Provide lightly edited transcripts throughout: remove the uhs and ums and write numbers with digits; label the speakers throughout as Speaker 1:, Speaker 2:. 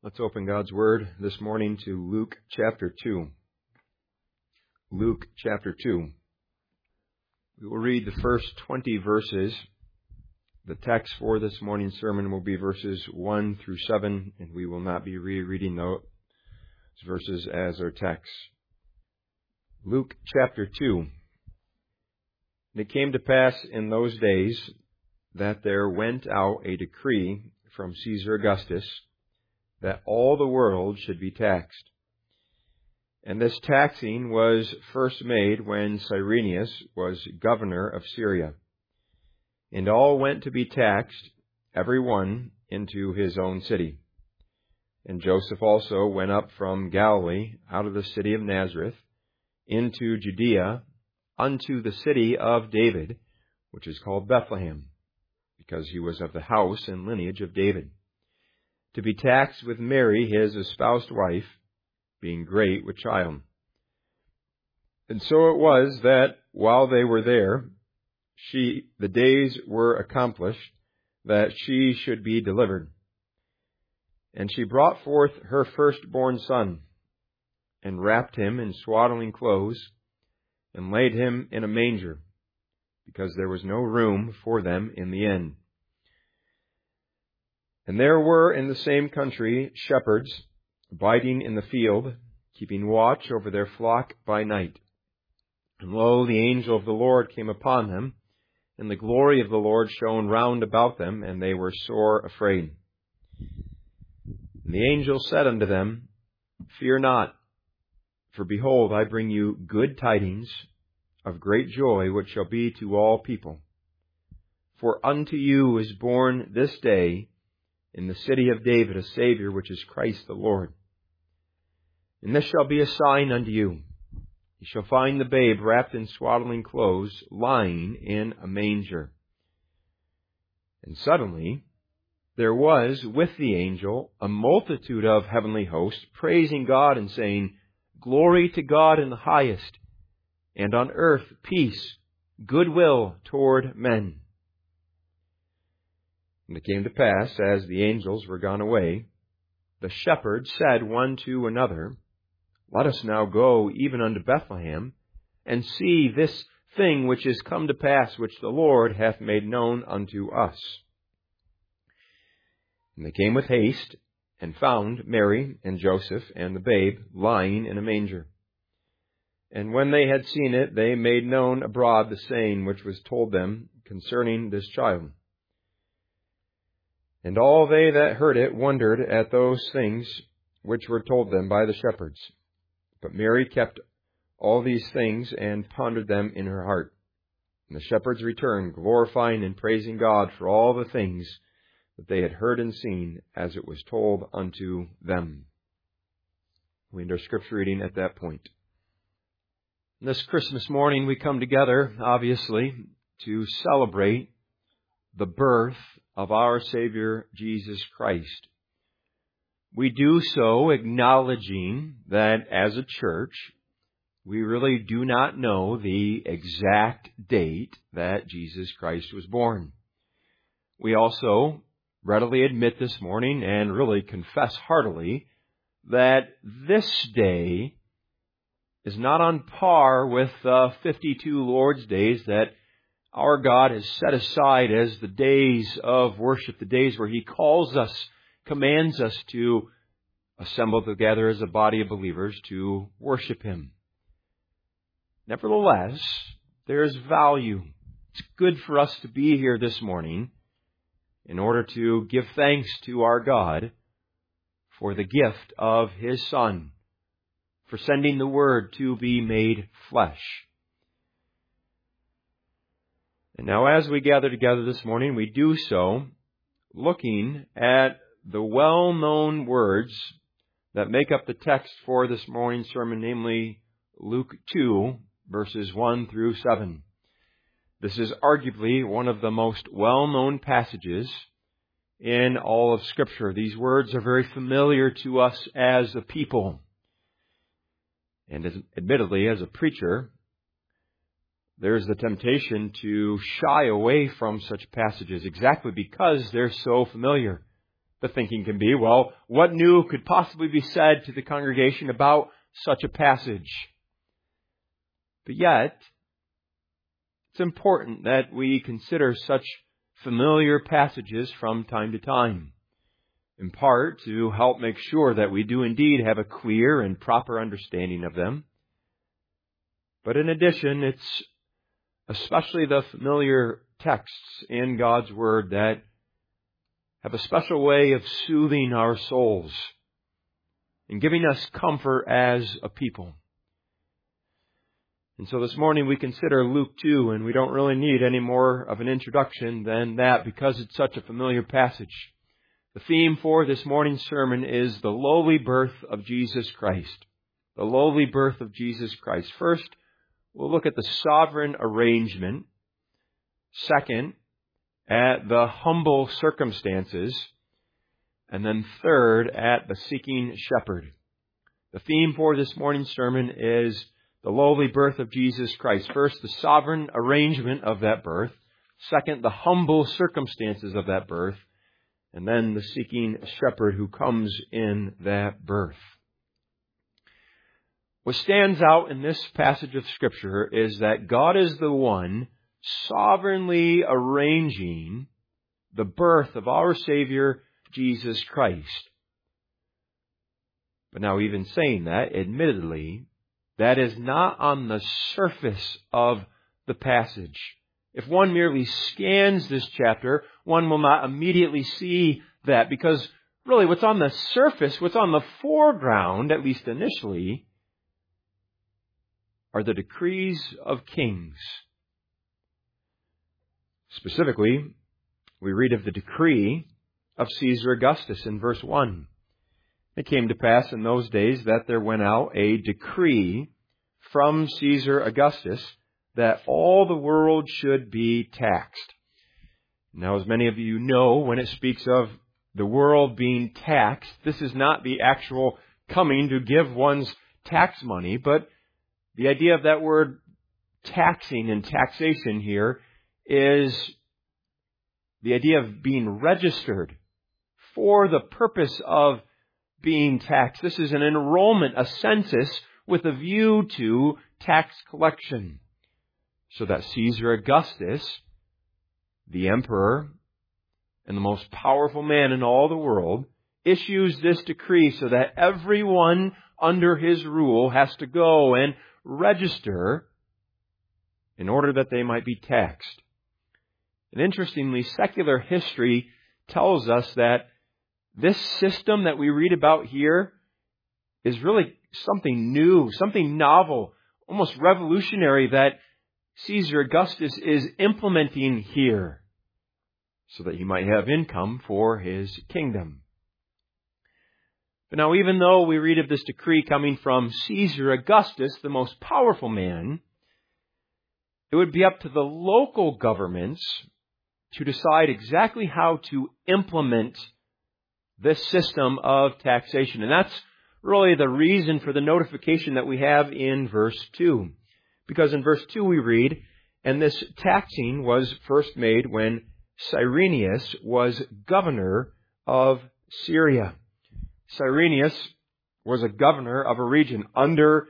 Speaker 1: Let's open God's Word this morning to Luke chapter 2. Luke chapter 2. We will read the first 20 verses. The text for this morning's sermon will be verses 1 through 7, and we will not be rereading those verses as our text. Luke chapter 2. And it came to pass in those days that there went out a decree from Caesar Augustus that all the world should be taxed. And this taxing was first made when Cyrenius was governor of Syria. And all went to be taxed, every one into his own city. And Joseph also went up from Galilee, out of the city of Nazareth, into Judea, unto the city of David, which is called Bethlehem, because he was of the house and lineage of David, to be taxed with Mary, his espoused wife, being great with child. And so it was that while they were there, the days were accomplished that she should be delivered. And she brought forth her firstborn son, and wrapped him in swaddling clothes, and laid him in a manger, because there was no room for them in the inn. And there were in the same country shepherds abiding in the field, keeping watch over their flock by night. And lo, the angel of the Lord came upon them, and the glory of the Lord shone round about them, and they were sore afraid. And the angel said unto them, Fear not, for behold, I bring you good tidings of great joy, which shall be to all people. For unto you is born this day in the city of David a Savior, which is Christ the Lord. And this shall be a sign unto you. You shall find the babe wrapped in swaddling clothes, lying in a manger. And suddenly there was with the angel a multitude of heavenly hosts, praising God and saying, Glory to God in the highest, and on earth peace, goodwill toward men. And it came to pass, as the angels were gone away, the shepherds said one to another, Let us now go even unto Bethlehem, and see this thing which is come to pass, which the Lord hath made known unto us. And they came with haste, and found Mary and Joseph and the babe lying in a manger. And when they had seen it, they made known abroad the saying which was told them concerning this child. And all they that heard it wondered at those things which were told them by the shepherds. But Mary kept all these things and pondered them in her heart. And the shepherds returned, glorifying and praising God for all the things that they had heard and seen, as it was told unto them. We end our scripture reading at that point. This Christmas morning we come together, obviously, to celebrate the birth of our Savior Jesus Christ. We do so acknowledging that as a church, we really do not know the exact date that Jesus Christ was born. We also readily admit this morning and really confess heartily that this day is not on par with 52 Lord's days that our God has set aside as the days of worship, the days where He calls us, commands us to assemble together as a body of believers to worship Him. Nevertheless, there is value. It's good for us to be here this morning in order to give thanks to our God for the gift of His Son, for sending the Word to be made flesh. And now as we gather together this morning, we do so looking at the well-known words that make up the text for this morning's sermon, namely Luke 2, verses 1 through 7. This is arguably one of the most well-known passages in all of Scripture. These words are very familiar to us as a people. And admittedly, as a preacher, there's the temptation to shy away from such passages exactly because they're so familiar. the thinking can be, well, what new could possibly be said to the congregation about such a passage? But yet, it's important that we consider such familiar passages from time to time, in part to help make sure that we do indeed have a clear and proper understanding of them. But in addition, it's especially the familiar texts in God's Word that have a special way of soothing our souls and giving us comfort as a people. And so this morning we consider Luke 2, and we don't really need any more of an introduction than that because it's such a familiar passage. The theme for this morning's sermon is the lowly birth of Jesus Christ. The lowly birth of Jesus Christ. First, we'll look at the sovereign arrangement. Second, at the humble circumstances. And then third, at the seeking shepherd. The theme for this morning's sermon is the lowly birth of Jesus Christ. First, the sovereign arrangement of that birth. Second, the humble circumstances of that birth. And then the seeking shepherd who comes in that birth. What stands out in this passage of Scripture is that God is the one sovereignly arranging the birth of our Savior, Jesus Christ. But now, even saying that, admittedly, that is not on the surface of the passage. If one merely scans this chapter, one will not immediately see that, because really what's on the surface, what's on the foreground, at least initially, are the decrees of kings. Specifically, we read of the decree of Caesar Augustus in verse 1. It came to pass in those days that there went out a decree from Caesar Augustus that all the world should be taxed. Now, as many of you know, when it speaks of the world being taxed, this is not the actual coming to give one's tax money, but the idea of that word taxing and taxation here is the idea of being registered for the purpose of being taxed. This is an enrollment, a census with a view to tax collection. So that Caesar Augustus, the emperor and the most powerful man in all the world, issues this decree so that everyone under his rule has to go and register in order that they might be taxed. And interestingly, secular history tells us that this system that we read about here is really something new, something novel, almost revolutionary that Caesar Augustus is implementing here so that he might have income for his kingdom. But now, even though we read of this decree coming from Caesar Augustus, the most powerful man, it would be up to the local governments to decide exactly how to implement this system of taxation. And that's really the reason for the notification that we have in verse 2. Because in verse 2 we read, and this taxing was first made when Cyrenius was governor of Syria. Cyrenius was a governor of a region under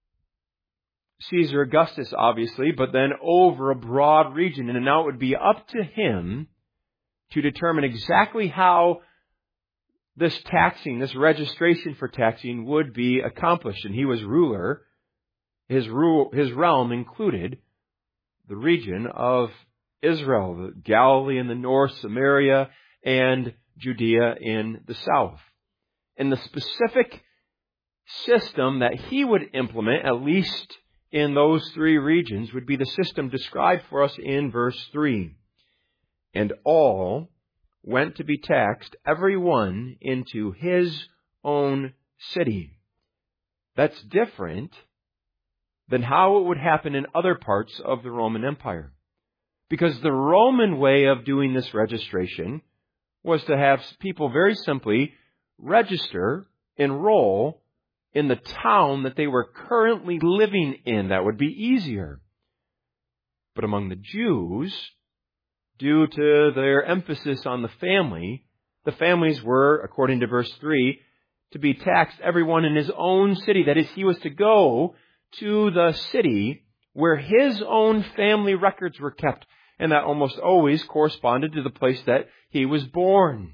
Speaker 1: Caesar Augustus, obviously, but then over a broad region. And now it would be up to him to determine exactly how this taxing, this registration for taxing would be accomplished. And he was ruler. His realm included the region of Israel, the Galilee in the north, Samaria, and Judea in the south. And the specific system that he would implement, at least in those three regions, would be the system described for us in verse 3. And all went to be taxed, every one into his own city. That's different than how it would happen in other parts of the Roman Empire. Because the Roman way of doing this registration was to have people very simply register, enroll in the town that they were currently living in. That would be easier. But among the Jews, due to their emphasis on the family, The families were, according to verse 3, to be taxed, everyone in his own city. That is, he was to go to the city where his own family records were kept. And that almost always corresponded to the place that he was born.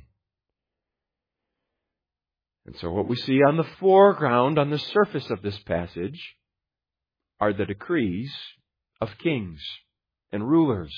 Speaker 1: And so what we see on the foreground, on the surface of this passage, are the decrees of kings and rulers.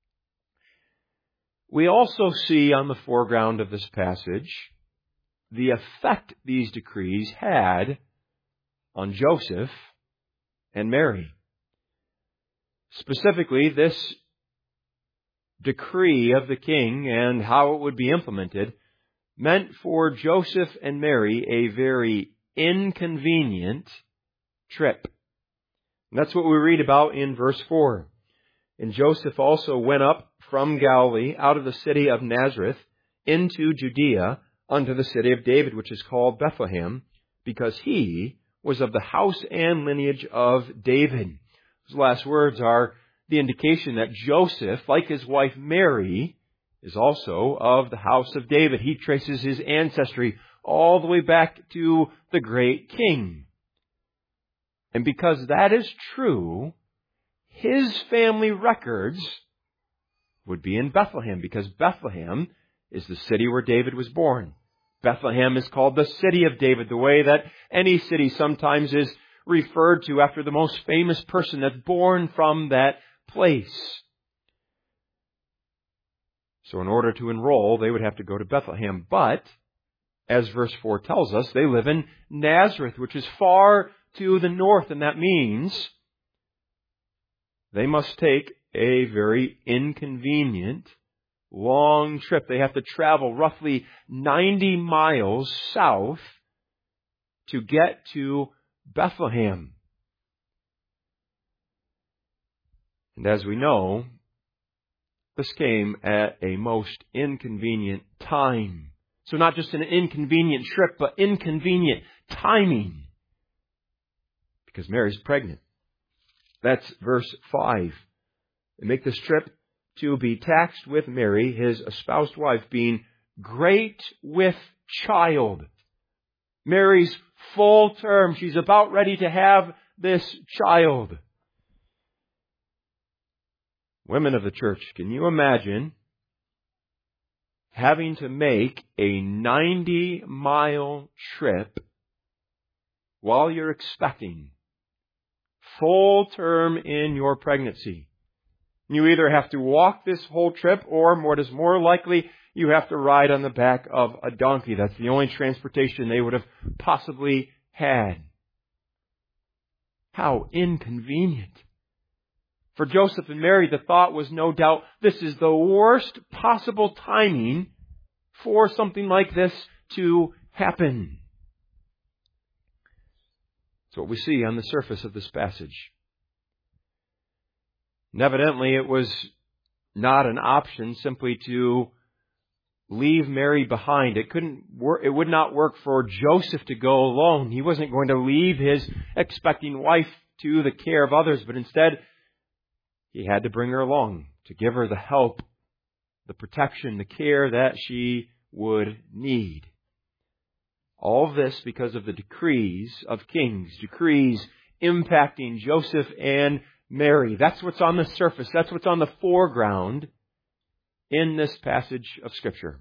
Speaker 1: We also see on the foreground of this passage the effect these decrees had on Joseph and Mary. Specifically, this decree of the king and how it would be implemented meant for Joseph and Mary a very inconvenient trip. And that's what we read about in verse 4. And Joseph also went up from Galilee out of the city of Nazareth into Judea unto the city of David, which is called Bethlehem, because he was of the house and lineage of David. Those last words are the indication that Joseph, like his wife Mary, is also of the house of David. He traces his ancestry all the way back to the great king. And because that is true, his family records would be in Bethlehem, because Bethlehem is the city where David was born. Bethlehem is called the city of David, the way that any city sometimes is referred to after the most famous person that's born from that place. So in order to enroll, they would have to go to Bethlehem. But, as verse 4 tells us, they live in Nazareth, which is far to the north, and that means they must take a very inconvenient, long trip. They have to travel roughly 90 miles south to get to Bethlehem. And as we know, this came at a most inconvenient time. So not just an inconvenient trip, but inconvenient timing. Because Mary's pregnant. That's verse 5. They make this trip to be taxed with Mary, his espoused wife, being great with child. Mary's full term. She's about ready to have this child. Women of the church, can you imagine having to make a 90-mile trip while you're expecting, full term in your pregnancy? You either have to walk this whole trip, or what is more likely, you have to ride on the back of a donkey. That's the only transportation they would have possibly had. How inconvenient. For Joseph and Mary, the thought was no doubt, this is the worst possible timing for something like this to happen. That's what we see on the surface of this passage. And evidently, it was not an option simply to leave Mary behind. It would not work for Joseph to go alone. He wasn't going to leave his expecting wife to the care of others, but instead, he had to bring her along to give her the help, the protection, the care that she would need. All of this because of the decrees of kings, decrees impacting Joseph and Mary. That's what's on the surface. That's what's on the foreground in this passage of Scripture.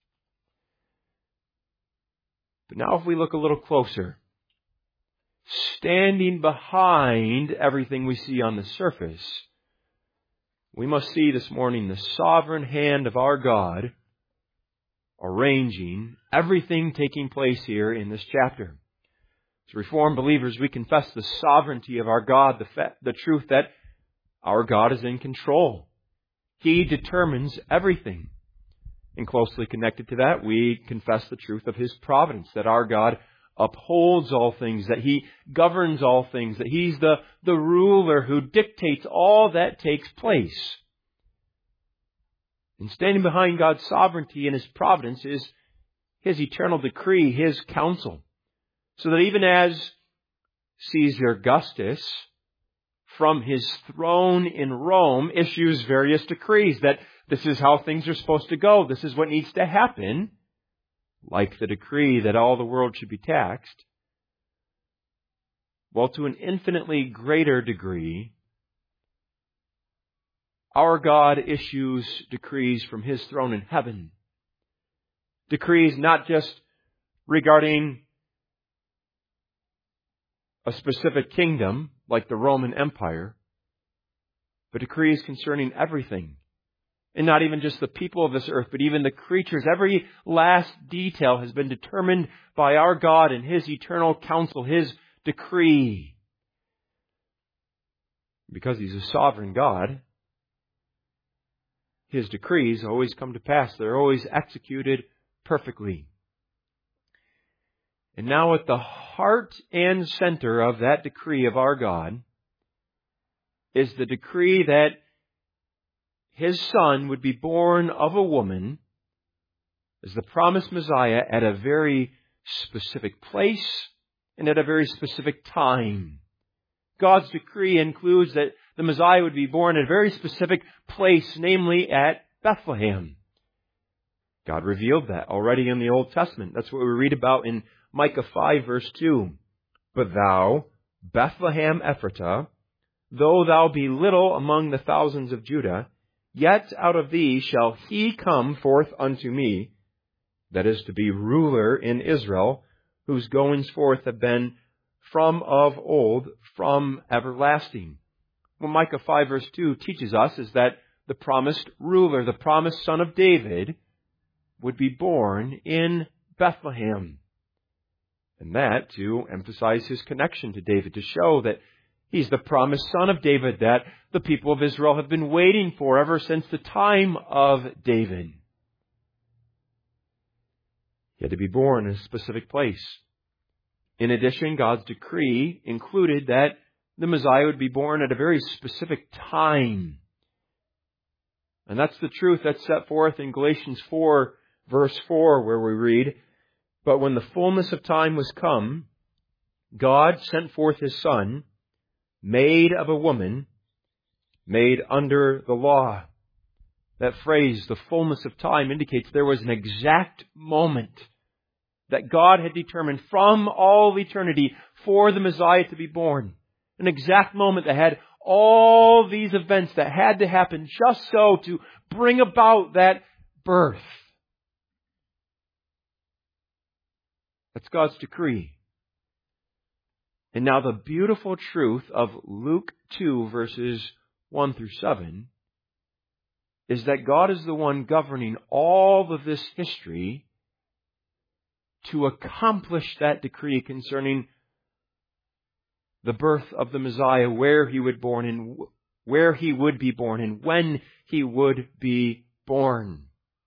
Speaker 1: But now if we look a little closer, standing behind everything we see on the surface, we must see this morning the sovereign hand of our God arranging everything taking place here in this chapter. As Reformed believers, we confess the sovereignty of our God, the truth that our God is in control. He determines everything. And closely connected to that, we confess the truth of His providence, that our God upholds all things, that He governs all things, that He's the ruler who dictates all that takes place. And standing behind God's sovereignty and His providence is His eternal decree, His counsel. So that even as Caesar Augustus, from his throne in Rome, issues various decrees that this is how things are supposed to go, this is what needs to happen, like the decree that all the world should be taxed, well, to an infinitely greater degree, our God issues decrees from His throne in heaven. Decrees not just regarding a specific kingdom, like the Roman Empire, but decrees concerning everything. And not even just the people of this earth, but even the creatures. Every last detail has been determined by our God and His eternal counsel, His decree. Because He's a sovereign God, His decrees always come to pass. They're always executed perfectly. And now at the heart and center of that decree of our God is the decree that His Son would be born of a woman as the promised Messiah at a very specific place and at a very specific time. God's decree includes that the Messiah would be born at a very specific place, namely at Bethlehem. God revealed that already in the Old Testament. That's what we read about in Micah 5, verse 2. But thou, Bethlehem Ephratah, though thou be little among the thousands of Judah, yet out of thee shall he come forth unto me, that is to be ruler in Israel, whose goings forth have been from of old, from everlasting. What Micah 5, verse 2 teaches us is that the promised ruler, the promised son of David, would be born in Bethlehem. And that to emphasize His connection to David, to show that He's the promised son of David that the people of Israel have been waiting for ever since the time of David. He had to be born in a specific place. In addition, God's decree included that the Messiah would be born at a very specific time. And that's the truth that's set forth in Galatians 4, verse 4, where we read, But when the fullness of time was come, God sent forth His Son, made of a woman, made under the law. That phrase, the fullness of time, indicates there was an exact moment that God had determined from all eternity for the Messiah to be born. An exact moment that had all these events that had to happen just so to bring about that birth. That's God's decree. And now the beautiful truth of Luke 2, verses 1 through 7, is that God is the one governing all of this history to accomplish that decree concerning the birth of the Messiah, where He would born and where He would be born and when He would be born.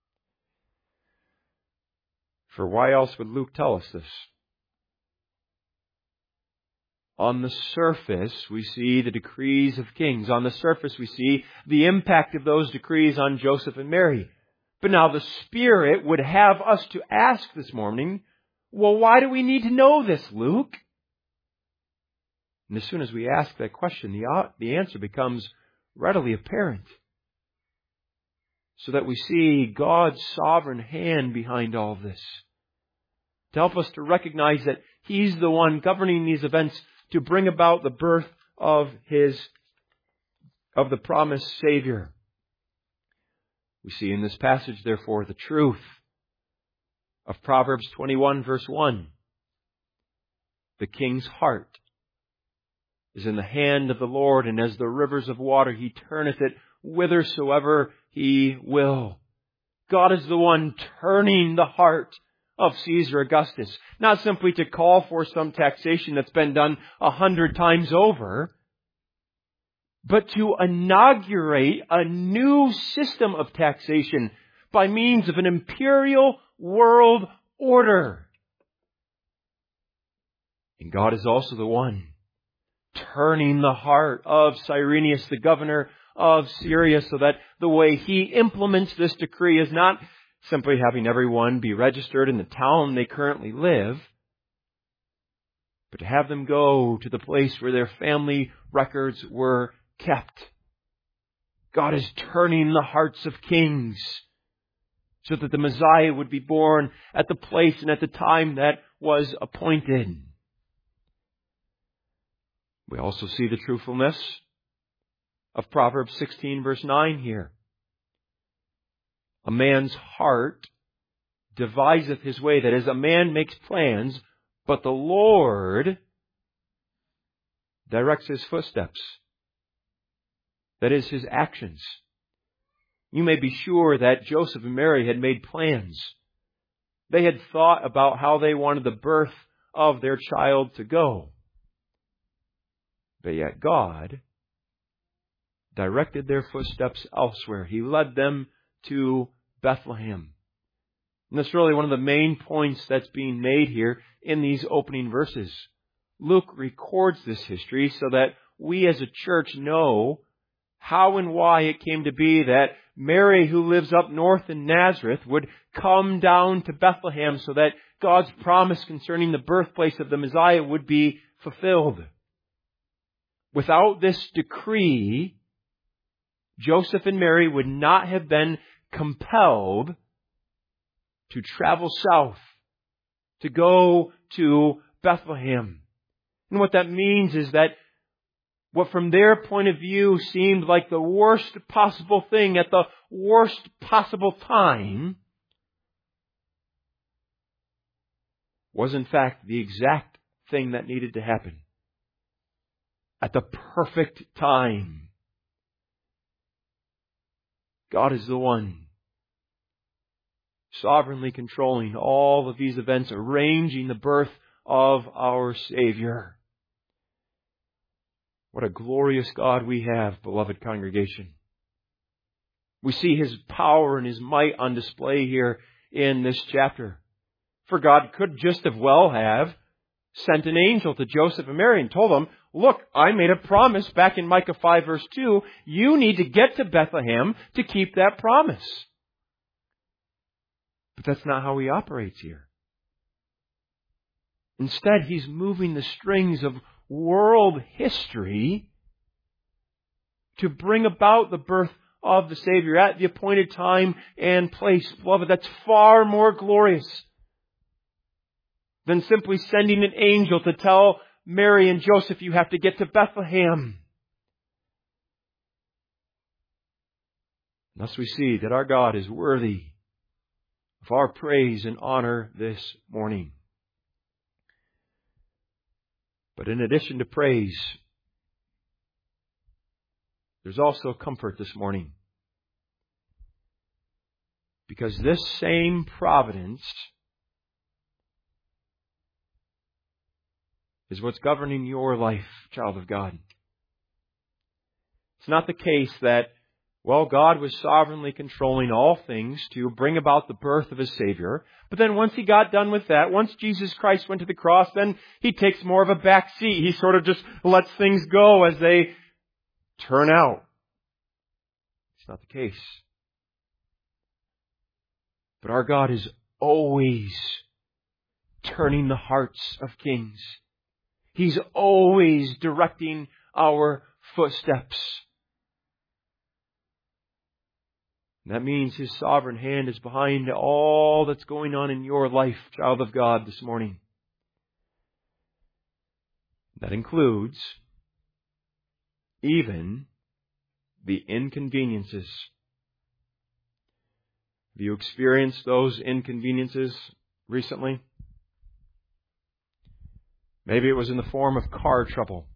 Speaker 1: For why else would Luke tell us this? On the surface, we see the decrees of kings. On the surface, we see the impact of those decrees on Joseph and Mary. But now the Spirit would have us to ask this morning, well, why do we need to know this, Luke? And as soon as we ask that question, the answer becomes readily apparent. So that we see God's sovereign hand behind all of this. To help us to recognize that He's the one governing these events to bring about the birth of the promised Savior. We see in this passage, therefore, the truth of Proverbs 21, verse 1. The king's heart is in the hand of the Lord, and as the rivers of water, He turneth it whithersoever He will. God is the one turning the heart of Caesar Augustus, not simply to call for some taxation that's been done 100 times over, but to inaugurate a new system of taxation by means of an imperial world order. And God is also the one turning the heart of Cyrenius, the governor of Syria, so that the way he implements this decree is not simply having everyone be registered in the town they currently live, but to have them go to the place where their family records were kept. God is turning the hearts of kings so that the Messiah would be born at the place and at the time that was appointed. We also see the truthfulness of Proverbs 16 verse 9 here. A man's heart deviseth his way. That is, a man makes plans, but the Lord directs his footsteps. That is, his actions. You may be sure that Joseph and Mary had made plans. They had thought about how they wanted the birth of their child to go. But yet God directed their footsteps elsewhere. He led them to Bethlehem. And that's really one of the main points that's being made here in these opening verses. Luke records this history so that we as a church know how and why it came to be that Mary, who lives up north in Nazareth, would come down to Bethlehem so that God's promise concerning the birthplace of the Messiah would be fulfilled. Without this decree, Joseph and Mary would not have been compelled to travel south, to go to Bethlehem. And what that means is that what from their point of view seemed like the worst possible thing at the worst possible time was in fact the exact thing that needed to happen at the perfect time. God is the one sovereignly controlling all of these events, arranging the birth of our Savior. What a glorious God we have, beloved congregation. We see His power and His might on display here in this chapter. For God could just as well have sent an angel to Joseph and Mary and told them, look, I made a promise back in Micah 5 verse 2. You need to get to Bethlehem to keep that promise. But that's not how He operates here. Instead, He's moving the strings of world history to bring about the birth of the Savior at the appointed time and place. Beloved, that's far more glorious than simply sending an angel to tell Mary and Joseph, you have to get to Bethlehem. Thus we see that our God is worthy of our praise and honor this morning. But in addition to praise, there's also comfort this morning. Because this same providence is what's governing your life, child of God. It's not the case that, well, God was sovereignly controlling all things to bring about the birth of His Savior. But then once He got done with that, once Jesus Christ went to the cross, then He takes more of a back seat. He sort of just lets things go as they turn out. It's not the case. But our God is always turning the hearts of kings. He's always directing our footsteps. That means His sovereign hand is behind all that's going on in your life, child of God, this morning. That includes even the inconveniences. Have you experienced those inconveniences recently? Maybe it was in the form of car trouble.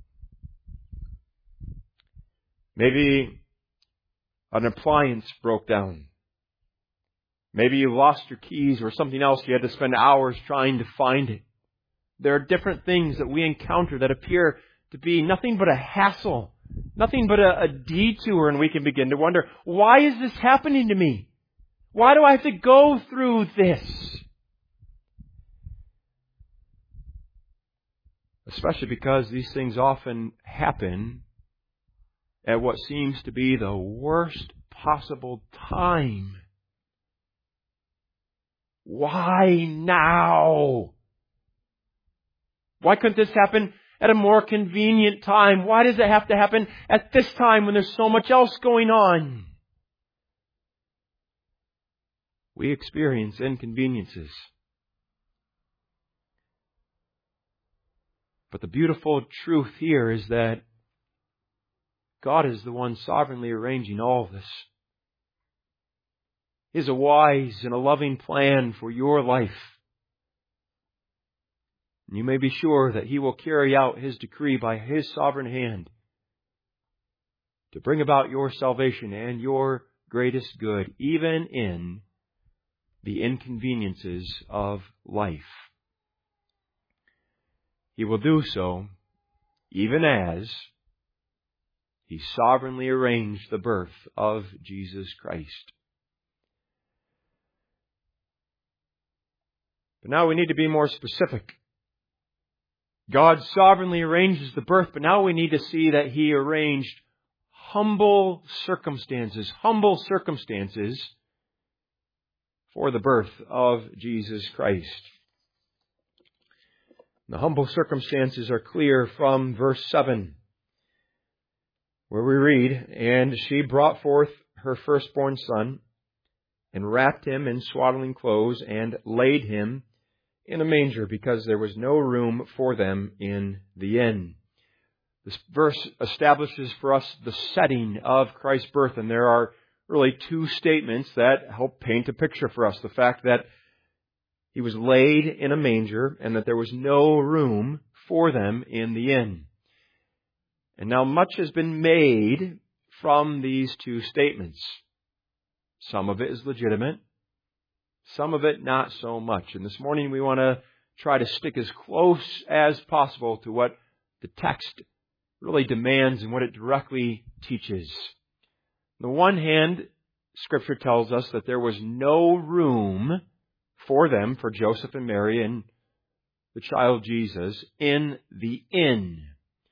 Speaker 1: Maybe an appliance broke down. Maybe you lost your keys or something else. You had to spend hours trying to find it. There are different things that we encounter that appear to be nothing but a hassle, nothing but a detour, and we can begin to wonder, why is this happening to me? Why do I have to go through this? Especially because these things often happen at what seems to be the worst possible time. Why now? Why couldn't this happen at a more convenient time? Why does it have to happen at this time when there's so much else going on? we experience inconveniences. But the beautiful truth here is that God is the one sovereignly arranging all of this. He has a wise and a loving plan for your life. And you may be sure that He will carry out His decree by His sovereign hand to bring about your salvation and your greatest good, even in the inconveniences of life. He will do so even as He sovereignly arranged the birth of Jesus Christ. But now we need to be more specific. God sovereignly arranges the birth, but now we need to see that He arranged humble circumstances for the birth of Jesus Christ. The humble circumstances are clear from verse 7, where we read, "And she brought forth her firstborn son, and wrapped him in swaddling clothes, and laid him in a manger, because there was no room for them in the inn." This verse establishes for us the setting of Christ's birth, and there are really two statements that help paint a picture for us. The fact that He was laid in a manger, and that there was no room for them in the inn. And now much has been made from these two statements. Some of it is legitimate, some of it not so much. And this morning we want to try to stick as close as possible to what the text really demands and what it directly teaches. On the one hand, Scripture tells us that there was no room for them, for Joseph and Mary and the child Jesus, in the inn.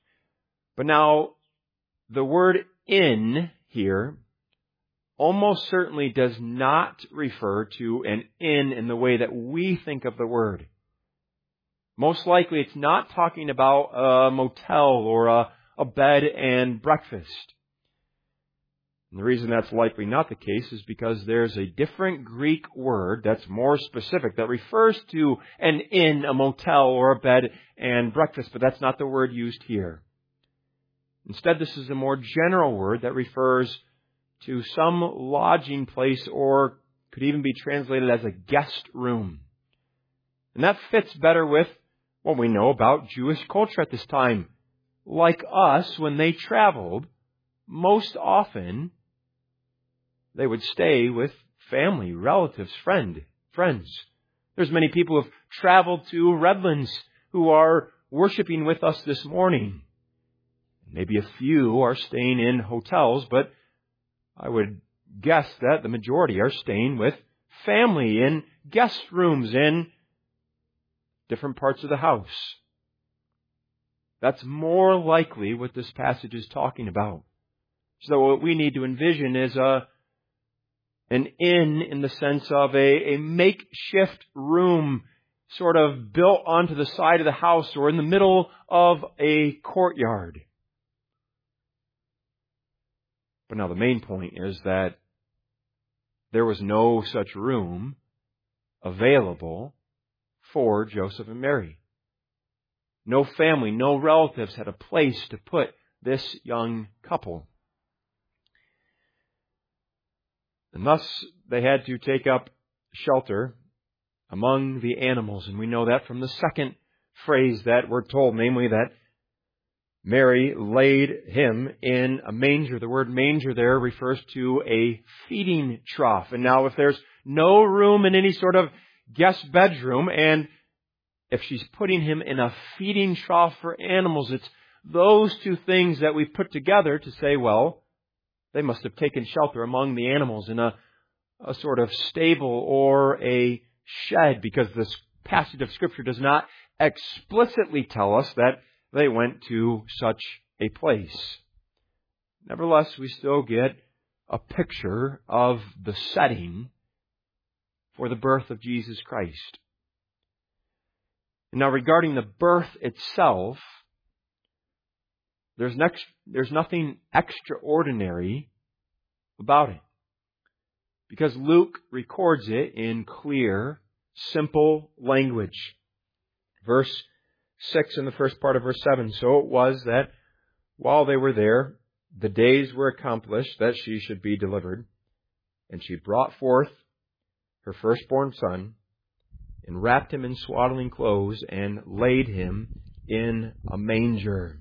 Speaker 1: But now, the word inn here almost certainly does not refer to an inn in the way that we think of the word. Most likely it's not talking about a motel or a bed and breakfast. And the reason that's likely not the case is because there's a different Greek word that's more specific that refers to an inn, a motel, or a bed and breakfast, but that's not the word used here. Instead, this is a more general word that refers to some lodging place, or could even be translated as a guest room. And that fits better with what we know about Jewish culture at this time. Like us, when they traveled, most often they would stay with family, relatives, friends. There's many people who have traveled to Redlands who are worshiping with us this morning. Maybe a few are staying in hotels, but I would guess that the majority are staying with family in guest rooms in different parts of the house. That's more likely what this passage is talking about. So what we need to envision is an inn in the sense of a makeshift room sort of built onto the side of the house or in the middle of a courtyard. But now the main point is that there was no such room available for Joseph and Mary. No family, no relatives had a place to put this young couple. And thus they had to take up shelter among the animals. And we know that from the second phrase that we're told, namely that Mary laid him in a manger. The word manger there refers to a feeding trough. And now if there's no room in any sort of guest bedroom, and if she's putting him in a feeding trough for animals, it's those two things that we've put together to say, well, they must have taken shelter among the animals in a sort of stable or a shed, because this passage of Scripture does not explicitly tell us that they went to such a place. Nevertheless, we still get a picture of the setting for the birth of Jesus Christ. Now, regarding the birth itself, there's nothing extraordinary about it. Because Luke records it in clear, simple language. Verse 6 in the first part of verse 7. So it was that while they were there, the days were accomplished that she should be delivered. And she brought forth her firstborn son, and wrapped him in swaddling clothes, and laid him in a manger.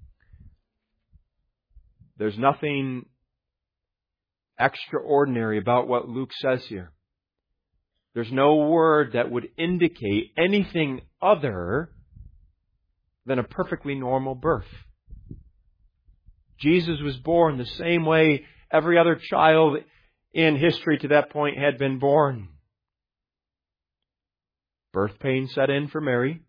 Speaker 1: There's nothing extraordinary about what Luke says here. There's no word that would indicate anything other than a perfectly normal birth. Jesus was born the same way every other child in history to that point had been born. Birth pain set in for Mary.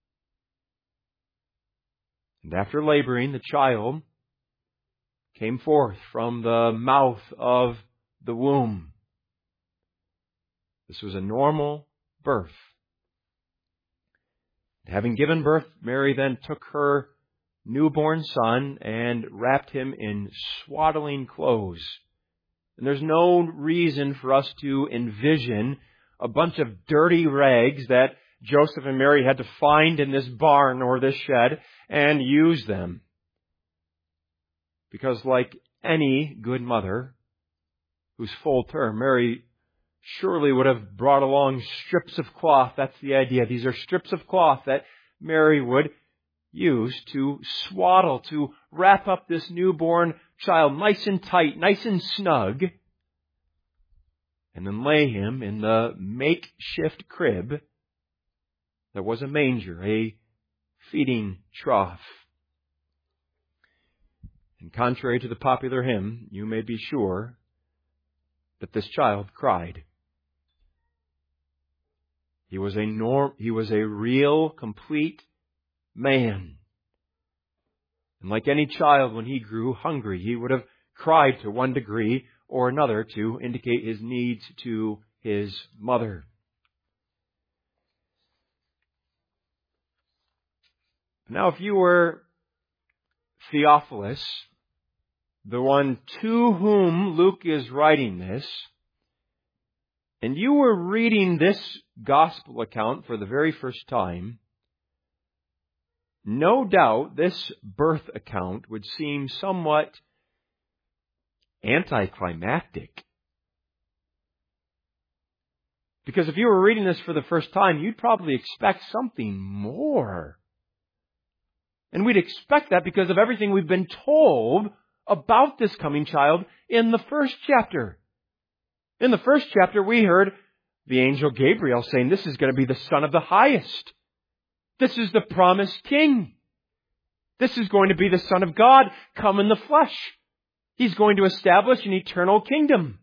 Speaker 1: And after laboring, the child came forth from the mouth of the womb. This was a normal birth. Having given birth, Mary then took her newborn son and wrapped him in swaddling clothes. And there's no reason for us to envision a bunch of dirty rags that Joseph and Mary had to find in this barn or this shed and use them. Because like any good mother who's full term, Mary surely would have brought along strips of cloth. That's the idea. These are strips of cloth that Mary would use to swaddle, to wrap up this newborn child nice and tight, nice and snug, and then lay him in the makeshift crib that was a manger, a feeding trough. And contrary to the popular hymn, you may be sure that this child cried. He was a real, complete man. And like any child, when he grew hungry, he would have cried to one degree or another to indicate his needs to his mother. Now, if you were Theophilus, the one to whom Luke is writing this, and you were reading this gospel account for the very first time, no doubt this birth account would seem somewhat anticlimactic. Because if you were reading this for the first time, you'd probably expect something more. And we'd expect that because of everything we've been told about this coming child in the first chapter. In the first chapter, we heard the angel Gabriel saying, this is going to be the Son of the Highest. This is the promised King. This is going to be the Son of God come in the flesh. He's going to establish an eternal kingdom.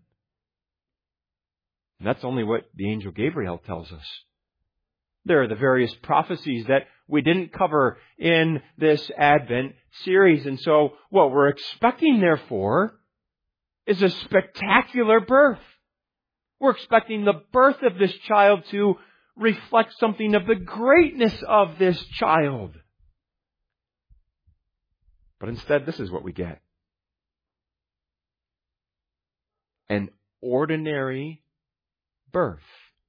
Speaker 1: And that's only what the angel Gabriel tells us. There are the various prophecies that we didn't cover in this Advent series. And so what we're expecting, therefore, is a spectacular birth. We're expecting the birth of this child to reflect something of the greatness of this child. But instead, this is what we get. An ordinary birth.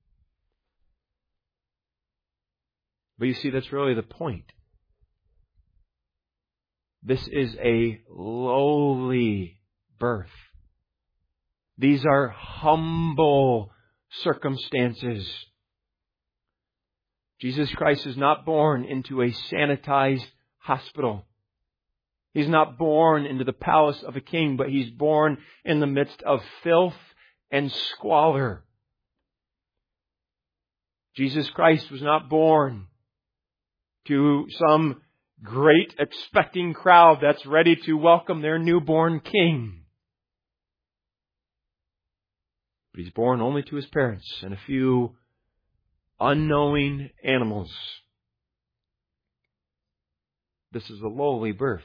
Speaker 1: But you see, that's really the point. This is a lowly birth. These are humble circumstances. Jesus Christ is not born into a sanitized hospital. He's not born into the palace of a king, but he's born in the midst of filth and squalor. Jesus Christ was not born to some great expecting crowd that's ready to welcome their newborn king. But he's born only to his parents and a few unknowing animals. This is a lowly birth.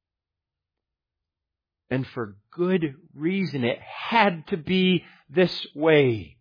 Speaker 1: And for good reason, it had to be this way.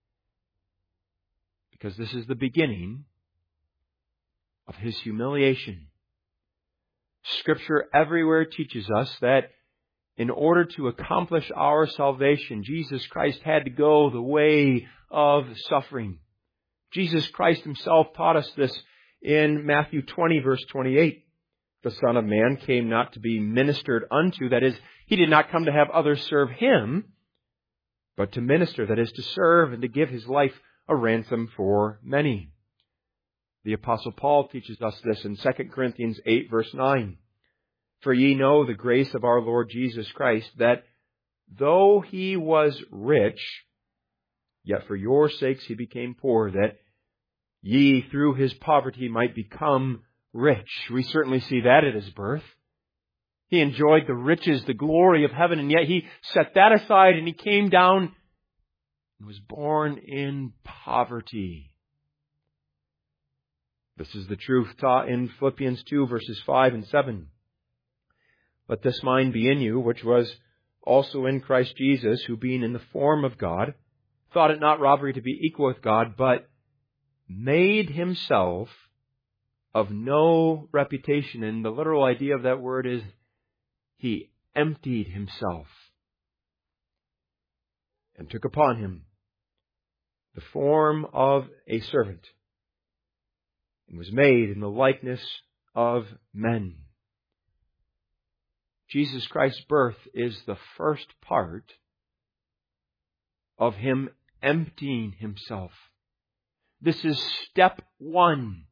Speaker 1: Because this is the beginning of his humiliation. Scripture everywhere teaches us that in order to accomplish our salvation, Jesus Christ had to go the way of suffering. Jesus Christ Himself taught us this in Matthew 20, verse 28. The Son of Man came not to be ministered unto, that is, He did not come to have others serve Him, but to minister, that is, to serve and to give His life a ransom for many. The Apostle Paul teaches us this in 2 Corinthians 8, verse 9. For ye know the grace of our Lord Jesus Christ, that though He was rich, yet for your sakes He became poor, that ye through His poverty might become rich. We certainly see that at His birth. He enjoyed the riches, the glory of heaven, and yet He set that aside and He came down and was born in poverty. This is the truth taught in Philippians 2, verses 5 and 7. Let this mind be in you, which was also in Christ Jesus, who being in the form of God, thought it not robbery to be equal with God, but made Himself of no reputation. And the literal idea of that word is He emptied Himself and took upon Him the form of a servant and was made in the likeness of men. Jesus Christ's birth is the first part of Him emptying Himself. This is step one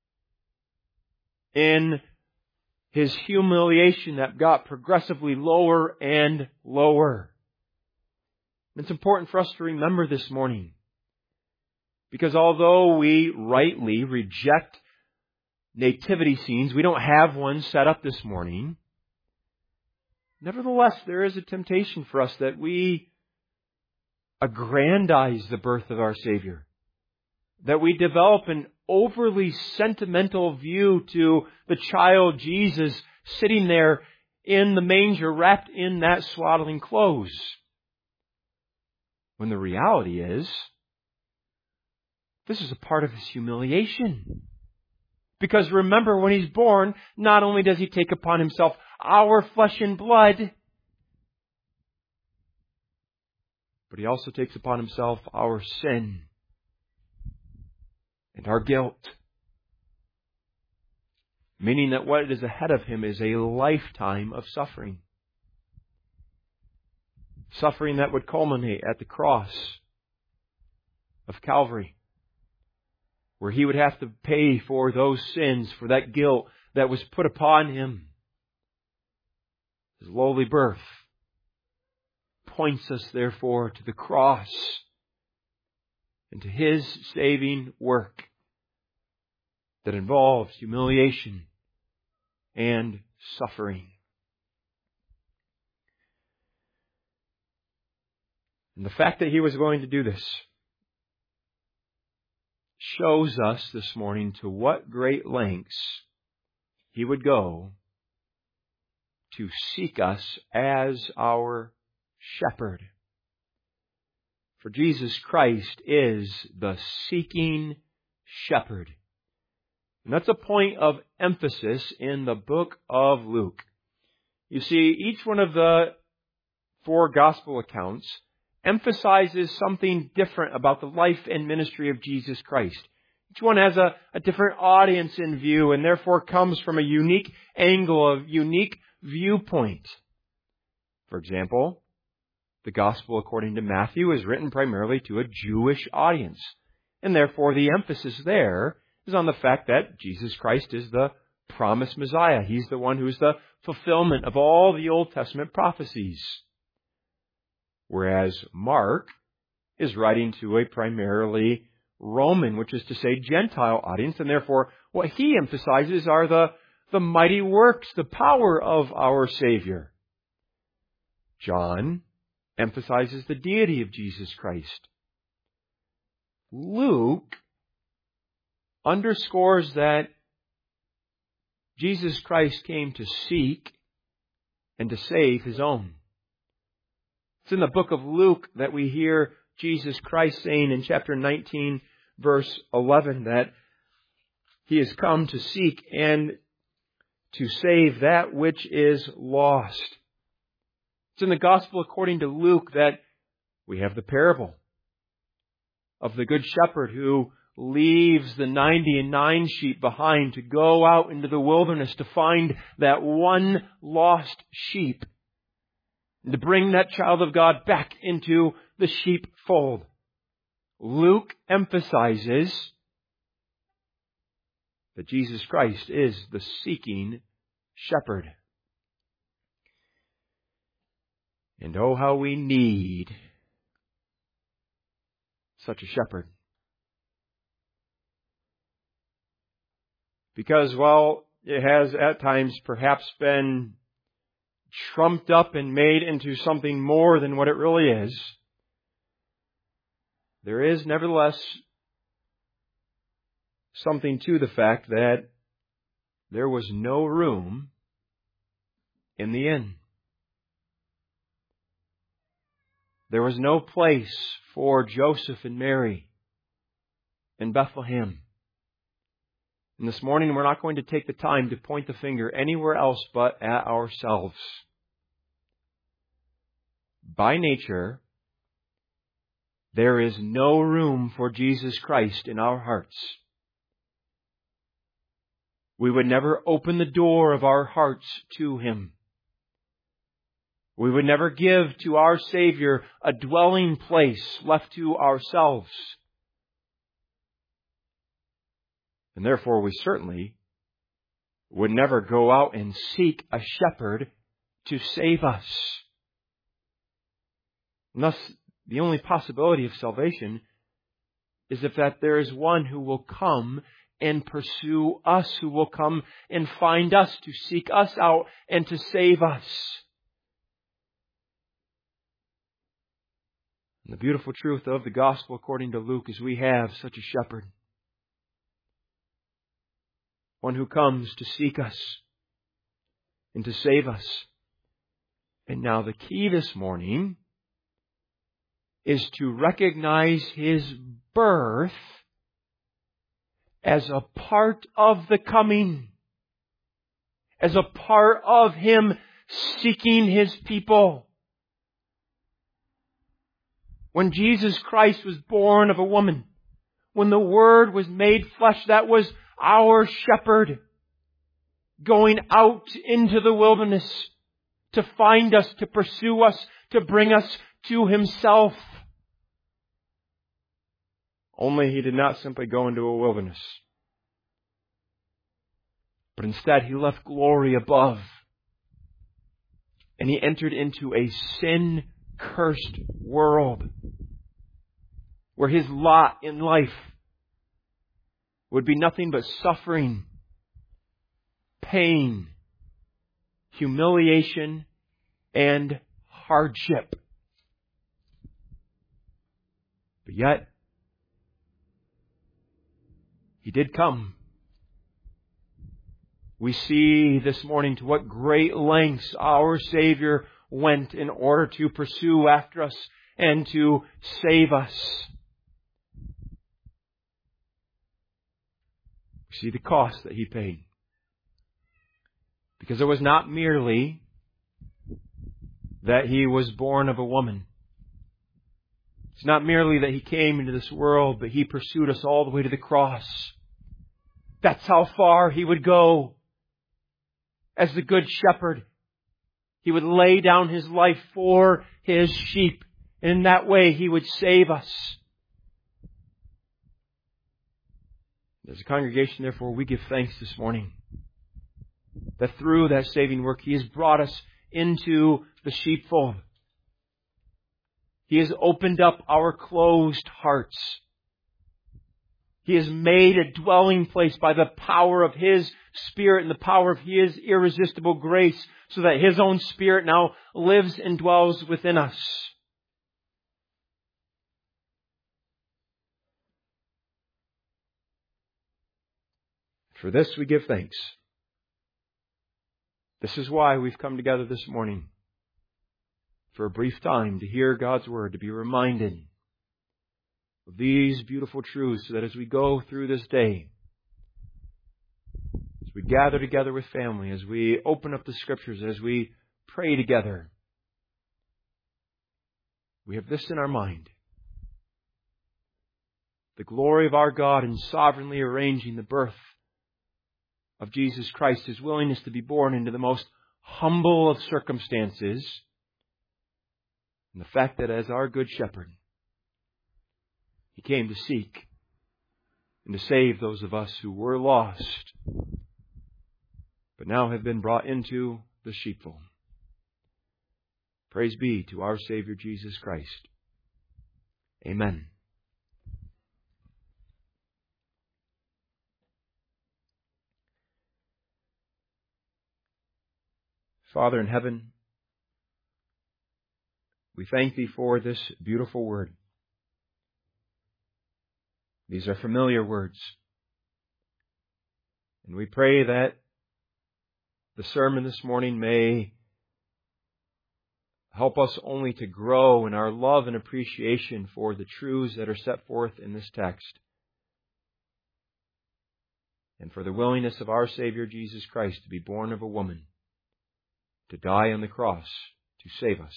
Speaker 1: in His humiliation that got progressively lower and lower. It's important for us to remember this morning, because although we rightly reject nativity scenes, we don't have one set up this morning. Nevertheless, there is a temptation for us that we aggrandize the birth of our Savior, that we develop an overly sentimental view to the child Jesus sitting there in the manger wrapped in that swaddling clothes. When the reality is, this is a part of His humiliation. Because remember, when He's born, not only does He take upon Himself our flesh and blood, but He also takes upon Himself our sin and our guilt. Meaning that what is ahead of Him is a lifetime of suffering. Suffering that would culminate at the cross of Calvary, where He would have to pay for those sins, for that guilt that was put upon Him. His lowly birth points us, therefore, to the cross and to His saving work that involves humiliation and suffering. And the fact that He was going to do this shows us this morning to what great lengths He would go to seek us as our shepherd. For Jesus Christ is the seeking shepherd. And that's a point of emphasis in the book of Luke. You see, each one of the 4 gospel accounts emphasizes something different about the life and ministry of Jesus Christ. Each one has a different audience in view, and therefore comes from a unique angle, a unique viewpoint. For example, the Gospel according to Matthew is written primarily to a Jewish audience, and therefore the emphasis there is on the fact that Jesus Christ is the promised Messiah. He's the one who is the fulfillment of all the Old Testament prophecies. Whereas Mark is writing to a primarily Roman, which is to say Gentile audience, and therefore what he emphasizes are the mighty works, the power of our Savior. John emphasizes the deity of Jesus Christ. Luke underscores that Jesus Christ came to seek and to save His own. It's in the book of Luke that we hear Jesus Christ saying in chapter 19, verse 11, that He has come to seek and to save that which is lost. It's in the Gospel according to Luke that we have the parable of the Good Shepherd who leaves the 99 sheep behind to go out into the wilderness to find that one lost sheep and to bring that child of God back into the sheepfold. Luke emphasizes that Jesus Christ is the seeking shepherd. And oh, how we need such a shepherd. Because while it has at times perhaps been trumped up and made into something more than what it really is, there is nevertheless something to the fact that there was no room in the inn. There was no place for Joseph and Mary in Bethlehem. And this morning we're not going to take the time to point the finger anywhere else but at ourselves. By nature, there is no room for Jesus Christ in our hearts. We would never open the door of our hearts to Him. We would never give to our Savior a dwelling place left to ourselves. And therefore we certainly would never go out and seek a shepherd to save us. And thus, the only possibility of salvation is if that there is one who will come and pursue us, who will come and find us, to seek us out and to save us. And the beautiful truth of the gospel according to Luke is we have such a shepherd. One who comes to seek us and to save us. And now the key this morning is to recognize His birth as a part of the coming. As a part of Him seeking His people. When Jesus Christ was born of a woman, when the Word was made flesh, that was our shepherd going out into the wilderness to find us, to pursue us, to bring us to Himself. Only He did not simply go into a wilderness, but instead He left glory above and He entered into a sin-cursed world where His lot in life would be nothing but suffering, pain, humiliation, and hardship. But yet, He did come. We see this morning to what great lengths our Savior went in order to pursue after us and to save us. We see the cost that He paid. Because it was not merely that He was born of a woman. It's not merely that He came into this world, but He pursued us all the way to the cross. That's how far He would go. As the Good Shepherd, He would lay down His life for His sheep. And in that way, He would save us. As a congregation, therefore, we give thanks this morning that through that saving work, He has brought us into the sheepfold. He has opened up our closed hearts. He has made a dwelling place by the power of His Spirit and the power of His irresistible grace, so that His own Spirit now lives and dwells within us. For this we give thanks. This is why we've come together this morning, for a brief time to hear God's Word, to be reminded of these beautiful truths, so that as we go through this day, as we gather together with family, as we open up the Scriptures, as we pray together, we have this in our mind. The glory of our God in sovereignly arranging the birth of Jesus Christ, His willingness to be born into the most humble of circumstances, and the fact that as our good shepherd, He came to seek and to save those of us who were lost, but now have been brought into the sheepfold. Praise be to our Savior Jesus Christ. Amen. Father in heaven, we thank Thee for this beautiful word. These are familiar words. And we pray that the sermon this morning may help us only to grow in our love and appreciation for the truths that are set forth in this text, and for the willingness of our Savior Jesus Christ to be born of a woman, to die on the cross to save us.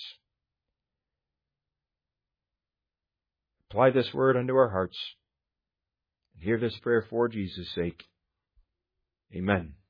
Speaker 1: Apply this word unto our hearts, and hear this prayer for Jesus' sake. Amen.